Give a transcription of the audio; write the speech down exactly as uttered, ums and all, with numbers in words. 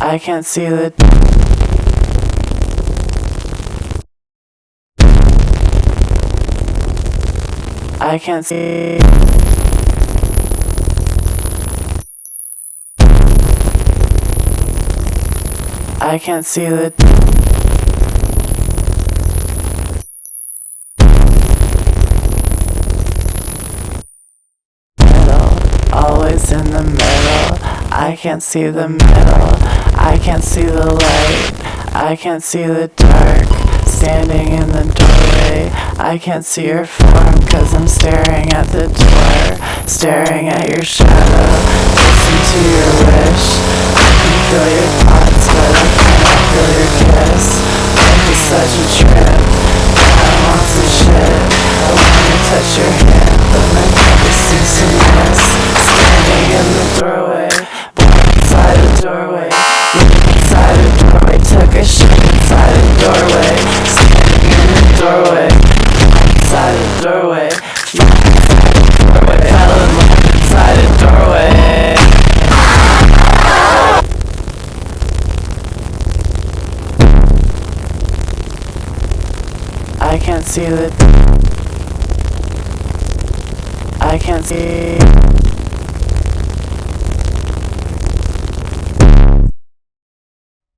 I can't see the I can't see I can't see the middle, always in the middle. I can't see the middle, I can't see the light, I can't see the dark, standing in the doorway. I can't see your form cause I'm staring at the door, staring at your shadow, listen to your wish. I can feel your thoughts but I cannot feel your kiss. Life is such a trip, I want some shit. I wanna touch your hand but my compass seems to miss. Standing in the doorway, blind inside the doorway, living inside the doorway, took a shit inside the doorway. Standing in the doorway, blind inside the doorway, blind inside the doorway, fell in love inside the doorway. I can't see the I can't see